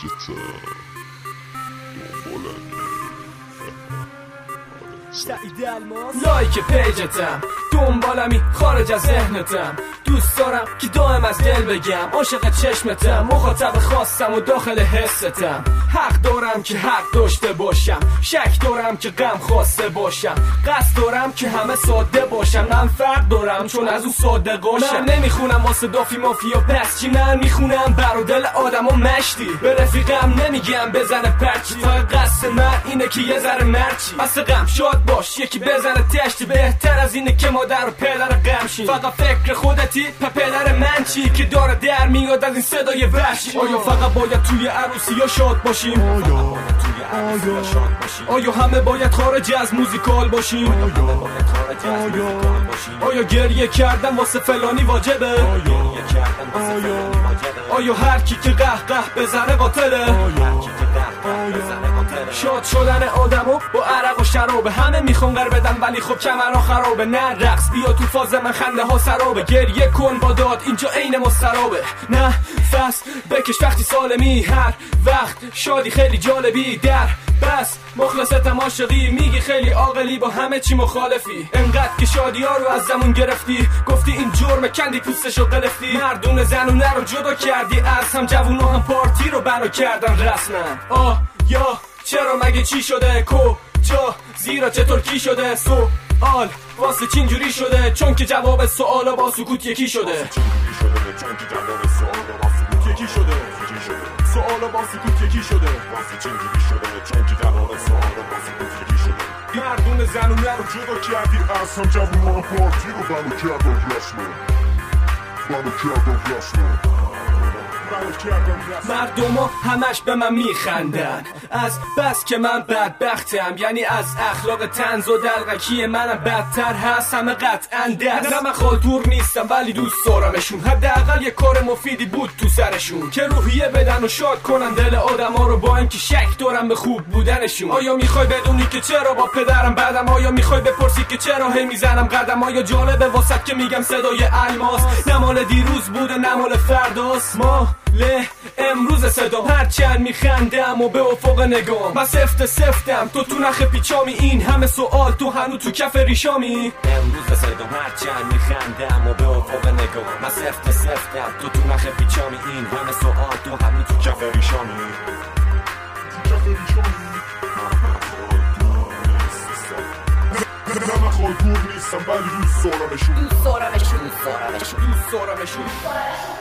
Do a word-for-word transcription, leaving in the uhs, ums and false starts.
لایک پیجتم، دنبالمی خارج از ذهنتم، دوست دارم که دائم از دل بگم، عاشق چشمتم، مخاطب خواستم و داخل حستم. حق دارم که حق داشته باشم، شک دارم که غم خواسته باشم، قصد دارم که همه ساده باشم. من فرق دارم چون از اون صادقاشم. من نمیخونم واسه دافی مافیا پس چی، من میخونم برا دل آدم و مشتی. به رفیقم نمیگم بزنه پرچی، فقط قصد من اینه که یه ذره مرچی. بس غم شاد باش یکی بزنه تشتی، بهتر از اینه که مادر و پدر غمشین. فقط فکر خودتی په پدر من چی که داره در میاد از این صدای وحشی. آیا فقط باید توی عروسی یا شاد باشیم؟ آیا آیا همه باید خارج از موزیکال باشیم؟ آیا آیا گریه کردن واسه فلانی واجبه؟ آیا هر کی که قه قه بزنه قاتله؟ شاد شدن آدمو با عرق و شرابه، همه میخوان غر بدن ولی خب کمرها خرابه. نه رقص بیا تو فاز من، خنده ها سرابه، گریه کن با داد اینجا عین مسترابه. نه فس بکش وقتی سالمی، هر وقت شادی خیلی جالبی. در بس مخلصتم عاشقی، میگی خیلی عاقلی با همه چی مخالفی. انقدر که شادی ها رو از زمون گرفتی، گفتی این جرم کندی پوستشو قلفتی. مردون زنونه رو جدا کردی از هم، جوون هم پارتی رو بنا کردن رسما. آه یا چرا مگه چی شده کجا زیرا چطور کی شده سوال واسه چینجوری شده، چون که جواب سوالا با سکوت یکی شده. چون که جواب سوالا با سکوت یکی شده، سوالا با سکوت یکی شده، واسه چینجوری شده، چون که جواب سوالا با سکوت یکی شده. مردون زنونه رو جدا کردی از هم، جوون هم پارتی رو بنا کردن رسما، بنا کردن رسما. مردم ها همش به من میخندن از بس که من بدبختم، یعنی از اخلاق طنز و دلغکی منم بدتر هست همه قطعا دست. نه من خالتور نیستم ولی دوست دارمشون، حداقل یه کار مفیدی بود تو سرشون که روحیه بدن و شاد کنن دل آدم ها رو، با اینکه شک دارم به خوب بودنشون. آیا میخوای بدونی که چرا با پدرم بعدم؟ آیا میخوای بپرسی که چرا هی میزنم قدم؟ آیا جالبه واسط که میگم صدای الماس نمال دیروز بوده نمال فرداست؟ ما له امروز صدام هرچند میخندم و به افق نگام، من سفت سفتم تو تو نخ پیچامی، این همه سوال تو هنو تو کف ریشامی. امروز صدام هرچند میخندم و به افق نگام، من سفت سفتم تو تو نخ پیچامی، این همه سوال تو هنو تو کف ریشامی. نه من خالتور نیستم ولی دوست دارمشون، دوست دارمشون دوست دارمشون دوست دارمشون.